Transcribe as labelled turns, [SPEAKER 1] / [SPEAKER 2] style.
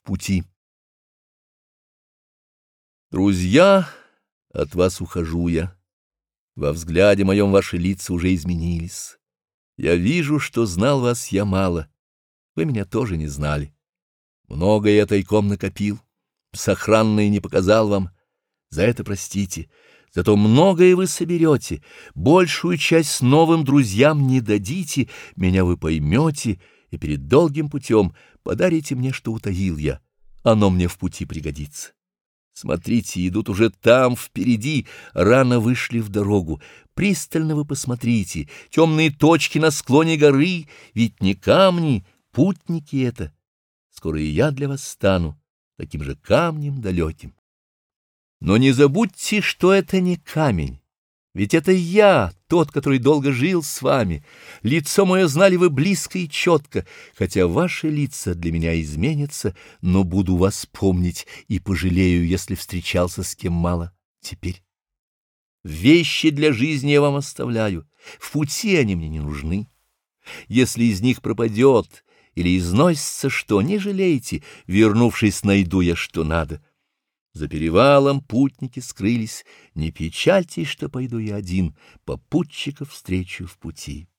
[SPEAKER 1] пути. Друзья, от вас ухожу я. Во взгляде моем ваши лица уже изменились. Я вижу, что знал вас я мало. Вы меня тоже не знали. Многое я тайком накопил, сохранное не показал вам. За это простите. Зато многое вы соберете, большую часть новым друзьям не дадите, меня вы поймете и перед долгим путем подарите мне, что утаил я. Оно мне в пути пригодится. Смотрите, идут уже там, впереди, рано вышли в дорогу. Пристально вы посмотрите, темные точки на склоне горы, ведь не камни, путники это. Скоро и я для вас стану таким же камнем далеким. Но не забудьте, что это не камень, ведь это я, тот, который долго жил с вами. Лицо мое знали вы близко и четко, хотя ваши лица для меня изменятся, но буду вас помнить и пожалею, если встречался с кем мало теперь. Вещи для жизни я вам оставляю, в пути они мне не нужны. Если из них пропадет или износится что, не жалейте, вернувшись, найду я что надо. За перевалом путники скрылись, не печальтесь, что пойду я один, попутчиков встречу в пути.